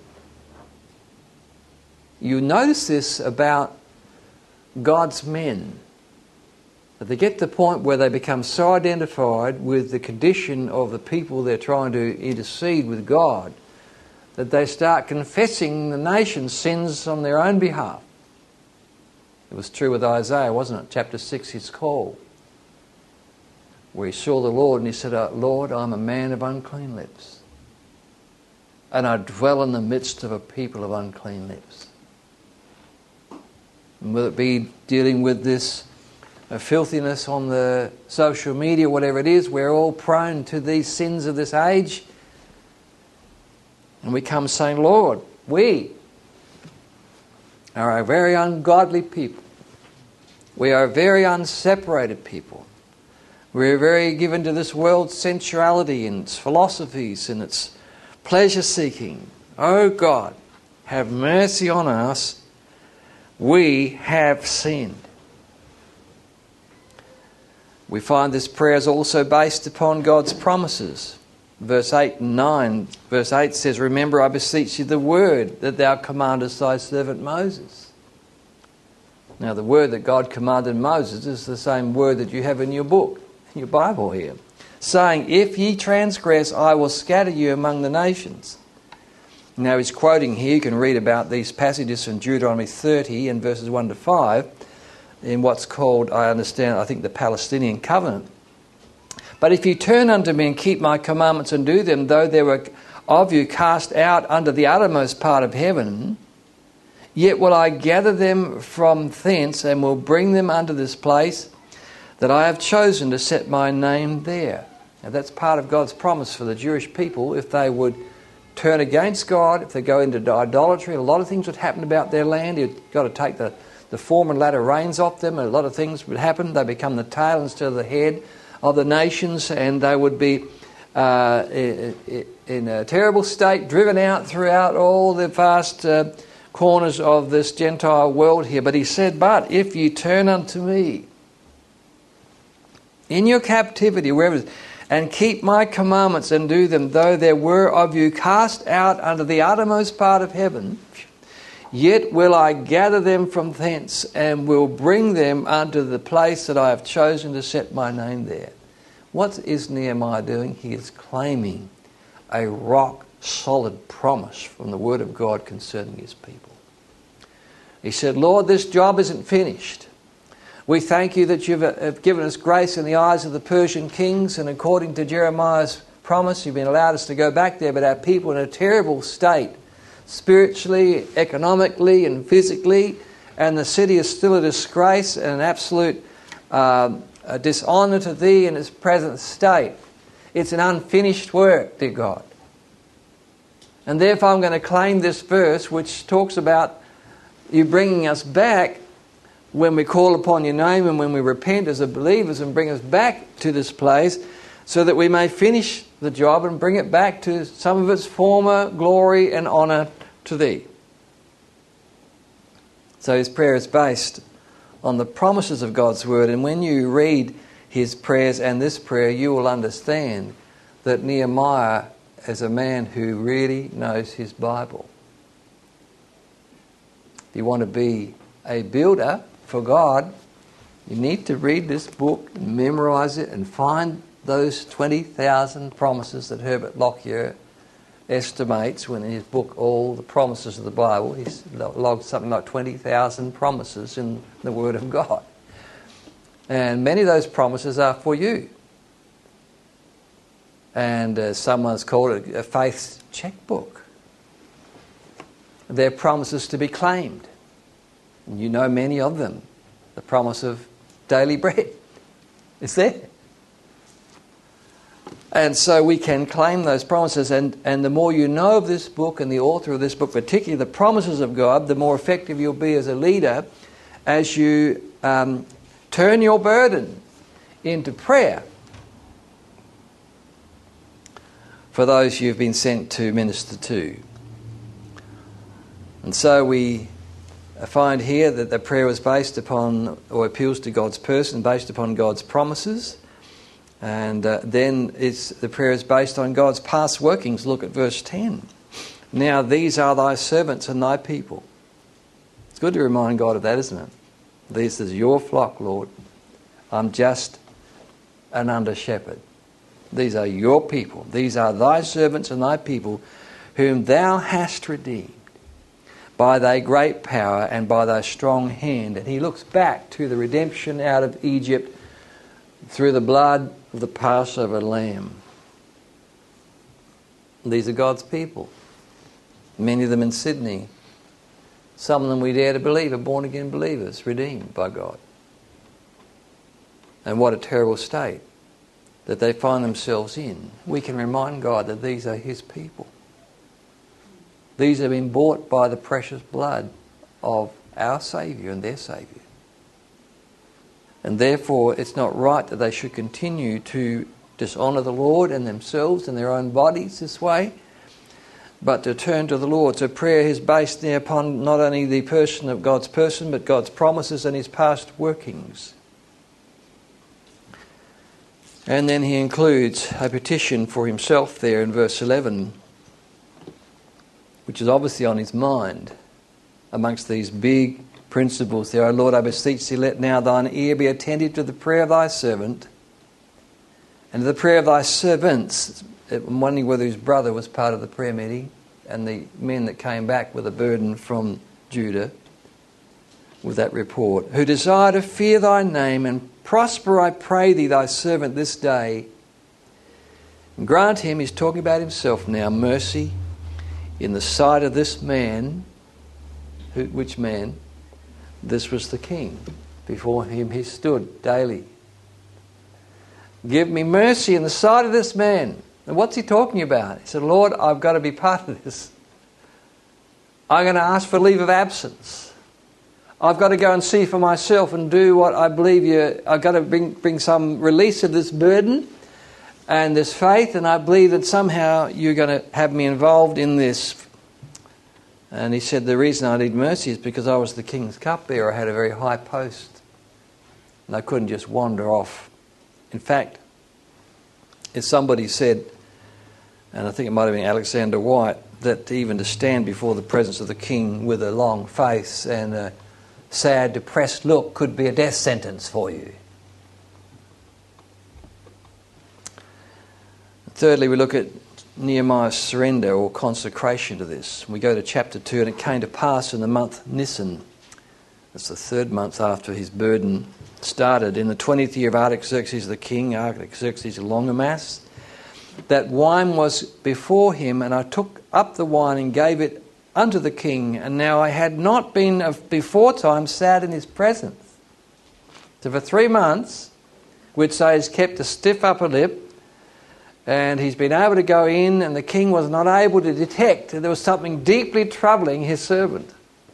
You notice this about God's men. That they get to the point where they become so identified with the condition of the people they're trying to intercede with God, that they start confessing the nation's sins on their own behalf. It was true with Isaiah, wasn't it? Chapter six, his call, where he saw the Lord and he said, Lord, I'm a man of unclean lips, and I dwell in the midst of a people of unclean lips. And will it be dealing with this uh, filthiness on the social media, whatever it is, we're all prone to these sins of this age. And we come saying, Lord, we are a very ungodly people. We are a very unseparated people. We're very given to this world's sensuality and its philosophies and its pleasure-seeking. Oh God, have mercy on us. We have sinned. We find this prayer is also based upon God's promises. Verse eight and nine. Verse eight says, remember, I beseech you, the word that thou commandest thy servant Moses. Now, the word that God commanded Moses is the same word that you have in your book, in your Bible here. saying, if ye transgress, I will scatter you among the nations. Now he's quoting here, you can read about these passages from Deuteronomy thirty and verses one to five, in what's called, I understand, I think the Palestinian covenant. But if you turn unto me and keep my commandments and do them, though there were of you cast out under the uttermost part of heaven, yet will I gather them from thence and will bring them unto this place that I have chosen to set my name there. Now that's part of God's promise for the Jewish people. If they would turn against God, if they go into idolatry, a lot of things would happen about their land. You've got to take the, the former and latter rains off them. A lot of things would happen. They become the tail instead of the head of the nations, and they would be uh, in a terrible state, driven out throughout all the vast uh, corners of this Gentile world here. But he said, but if ye turn unto me in your captivity, wherever, and keep my commandments and do them, though there were of you cast out under the uttermost part of heaven, yet will I gather them from thence and will bring them unto the place that I have chosen to set my name there. What is Nehemiah doing? He is claiming a rock solid promise from the Word of God concerning his people. He said, Lord, this job isn't finished. We thank you that you've have given us grace in the eyes of the Persian kings, and according to Jeremiah's promise, you've been allowed us to go back there, but our people are in a terrible state, spiritually, economically, and physically, and the city is still a disgrace and an absolute uh, a dishonour to thee in its present state. It's an unfinished work, dear God. And therefore I'm going to claim this verse which talks about you bringing us back when we call upon your name and when we repent as believers, and bring us back to this place so that we may finish the job and bring it back to some of its former glory and honour to thee. So his prayer is based on the promises of God's word, and when you read his prayers and this prayer, you will understand that Nehemiah is a man who really knows his Bible. If you want to be a builder for God, you need to read this book and memorize it and find those twenty thousand promises that Herbert Lockyer estimates when in his book All the Promises of the Bible. He's logged something like twenty thousand promises in the Word of God. And many of those promises are for you. And uh, someone's called it a faith checkbook. They're promises to be claimed. And you know many of them. The promise of daily bread is there. And so we can claim those promises. And, and the more you know of this book and the author of this book, particularly the promises of God, the more effective you'll be as a leader as you um, turn your burden into prayer for those you've been sent to minister to. And so we find here that the prayer was based upon, or appeals to God's person, based upon God's promises. And uh, then it's, the prayer is based on God's past workings. Look at verse ten. Now these are thy servants and thy people. It's good to remind God of that, isn't it? This is your flock, Lord. I'm just an under shepherd. These are your people. These are thy servants and thy people, whom thou hast redeemed by thy great power and by thy strong hand. And he looks back to the redemption out of Egypt through the blood of the Passover lamb. These are God's people. Many of them in Sydney. Some of them we dare to believe are born again believers, redeemed by God. And what a terrible state that they find themselves in. We can remind God that these are his people. These have been bought by the precious blood of our Saviour and their Saviour. And therefore it's not right that they should continue to dishonour the Lord and themselves and their own bodies this way, but to turn to the Lord. So prayer is based there upon not only the person of God's person, but God's promises and his past workings. And then he includes a petition for himself there in verse eleven, which is obviously on his mind amongst these big principles there. O Lord, I beseech thee, let now thine ear be attentive to the prayer of thy servant And to the prayer of thy servants, I'm wondering whether his brother was part of the prayer meeting, and the men that came back with a burden from Judah with that report, who desire to fear thy name and prosper, I pray thee, thy servant this day. And grant him, he's talking about himself now, mercy in the sight of this man. Who, which man? This was the king. Before him he stood daily. Give me mercy in the sight of this man. And what's he talking about? He said, Lord, I've got to be part of this. I'm going to ask for leave of absence. I've got to go and see for myself and do what I believe you. I've got to bring, bring some release of this burden and this faith, and I believe that somehow you're going to have me involved in this. And he said, the reason I need mercy is because I was the king's cupbearer. I had a very high post, and I couldn't just wander off. In fact, as somebody said, and I think it might have been Alexander White, that even to stand before the presence of the king with a long face and a sad, depressed look could be a death sentence for you. Thirdly, we look at Nehemiah's surrender or consecration to this. We go to chapter two, and it came to pass in the month Nisan, that's the third month after his burden started, in the twentieth year of Artaxerxes the king, Artaxerxes Longimanus, that wine was before him, and I took up the wine and gave it unto the king, and now I had not been of before time sad in his presence. So for three months, we'd say he's kept a stiff upper lip, and he's been able to go in, and the king was not able to detect that there was something deeply troubling his servant.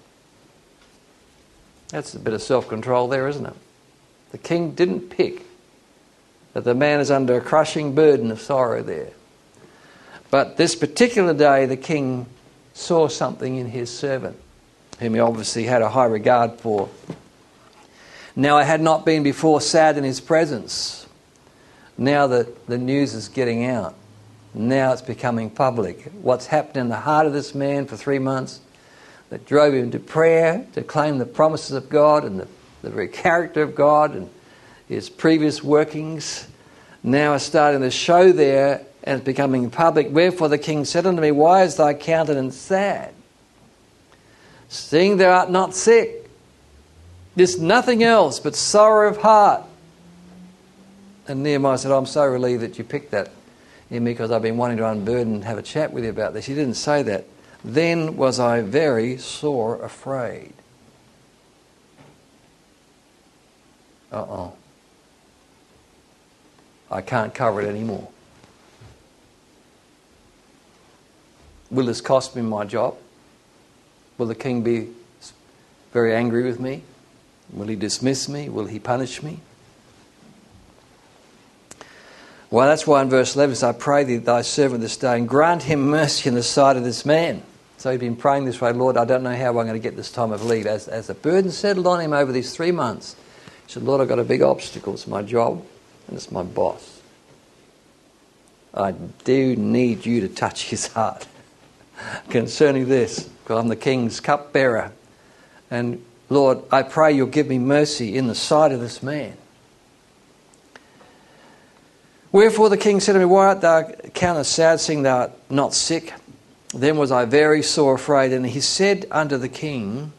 That's a bit of self-control there, isn't it? The king didn't pick that the man is under a crushing burden of sorrow there. But this particular day, the king saw something in his servant, whom he obviously had a high regard for. Now I had not been before sad in his presence. Now that the news is getting out, now it's becoming public. What's happened in the heart of this man for three months that drove him to prayer, to claim the promises of God and the, the very character of God and his previous workings, now is starting to show there and it's becoming public. Wherefore the king said unto me, why is thy countenance sad, seeing thou art not sick? There's nothing else but sorrow of heart. And Nehemiah said, I'm so relieved that you picked that in me, because I've been wanting to unburden and have a chat with you about this. He didn't say that. Then was I very sore afraid. Uh-oh. I can't cover it anymore. Will this cost me my job? Will the king be very angry with me? Will he dismiss me? Will he punish me? Well, that's why in verse eleven it says, I pray thee, thy servant this day, and grant him mercy in the sight of this man. So he'd been praying this way, Lord, I don't know how I'm going to get this time of leave. As, as the burden settled on him over these three months, he said, Lord, I've got a big obstacle. It's my job and it's my boss. I do need you to touch his heart concerning this, because I'm the king's cupbearer. And Lord, I pray you'll give me mercy in the sight of this man. Wherefore the king said to me, why art thou countenance sad, seeing thou art not sick? Then was I very sore afraid. And he said unto the king,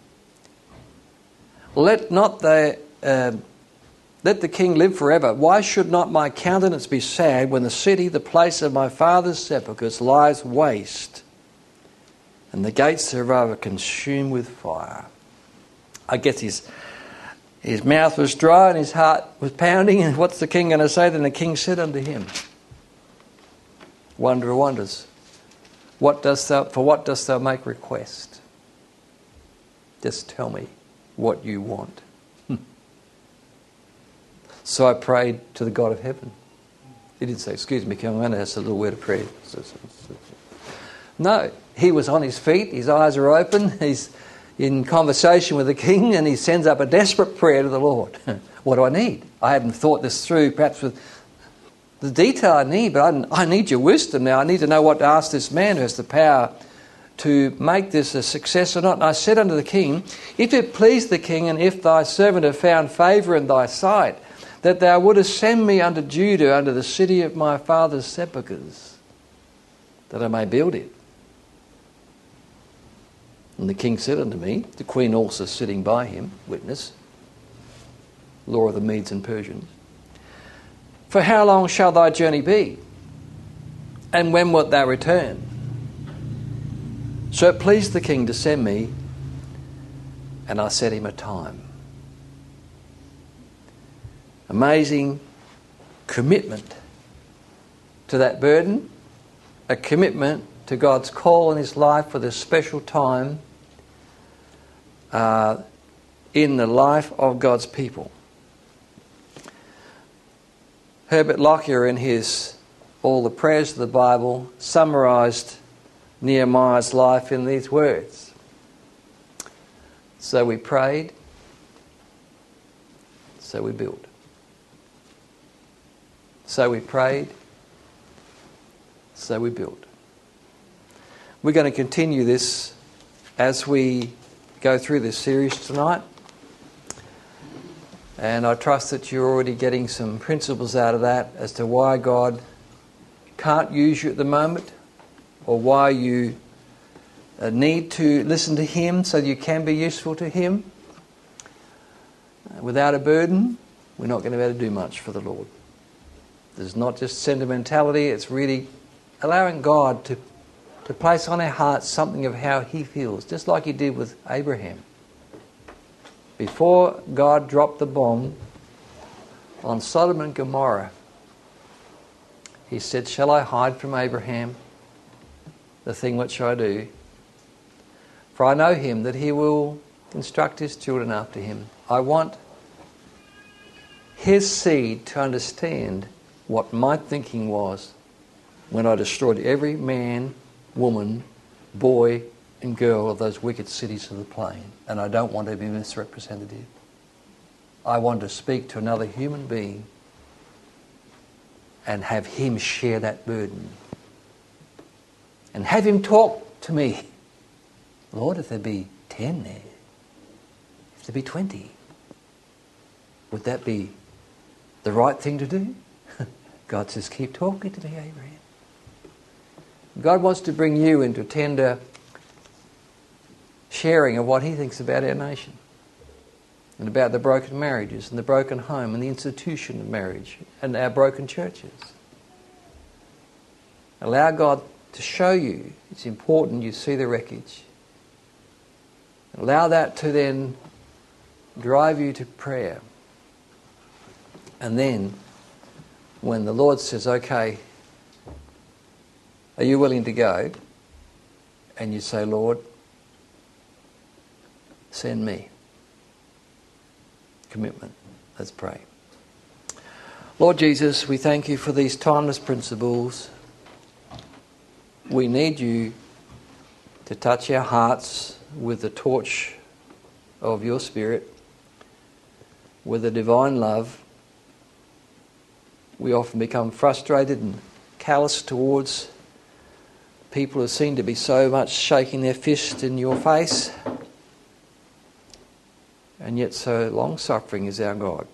Let not the uh, let the king live forever. Why should not my countenance be sad when the city, the place of my father's sepulchres, lies waste, and the gates thereof are consumed with fire? I guess his his mouth was dry and his heart was pounding. And what's the king going to say? Then the king said unto him, Wonder of wonders, what dost thou, for what dost thou make request? Just tell me what you want. So I prayed to the God of heaven. He didn't say, excuse me, King, I'm going to have a little word of prayer. No, he was on his feet, his eyes are open, he's in conversation with the king, and he sends up a desperate prayer to the Lord. What do I need? I haven't thought this through perhaps with the detail I need, but I, I need your wisdom now. I need to know what to ask this man who has the power to make this a success or not. And I said unto the king, if it please the king, and if thy servant have found favour in thy sight, that thou wouldest send me unto Judah, unto the city of my father's sepulchres, that I may build it. And the king said unto me, the queen also sitting by him, witness, law of the Medes and Persians, for how long shall thy journey be? And when wilt thou return? So it pleased the king to send me, and I set him a time. Amazing commitment to that burden, a commitment to God's call in his life for this special time uh, in the life of God's people. Herbert Lockyer, in his All the Prayers of the Bible, summarised Nehemiah's life in these words. So we prayed, so we built. So we prayed, so we built. We're going to continue this as we go through this series tonight. And I trust that you're already getting some principles out of that as to why God can't use you at the moment, or why you need to listen to him so you can be useful to him. Without a burden, we're not going to be able to do much for the Lord. There's not just sentimentality, it's really allowing God to, to place on our hearts something of how he feels, just like he did with Abraham. Before God dropped the bomb on Sodom and Gomorrah, he said, shall I hide from Abraham the thing which I do? For I know him, that he will instruct his children after him. I want his seed to understand what my thinking was when I destroyed every man, woman, boy and girl of those wicked cities of the plain. And I don't want to be misrepresentative. I want to speak to another human being and have him share that burden. And have him talk to me. Lord, if there be ten there, if there be twenty, would that be the right thing to do? God says, keep talking to me, Abraham. God wants to bring you into tender sharing of what he thinks about our nation, and about the broken marriages and the broken home and the institution of marriage and our broken churches. Allow God to show you. It's important you see the wreckage. Allow that to then drive you to prayer. And then, when the Lord says, okay, are you willing to go? And you say, Lord, send me. Commitment. Let's pray. Lord Jesus, we thank you for these timeless principles. We need you to touch our hearts with the torch of your Spirit, with a divine love. We often become frustrated and callous towards people who seem to be so much shaking their fist in your face, and yet so long-suffering is our God.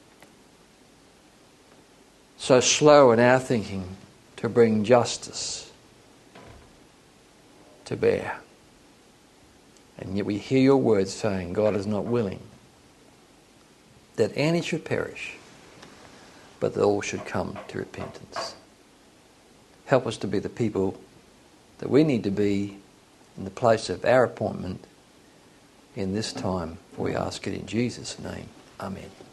So slow in our thinking to bring justice to bear. And yet we hear your words saying, God is not willing that any should perish, but that all should come to repentance. Help us to be the people that we need to be in the place of our appointment in this time, for we ask it in Jesus' name. Amen.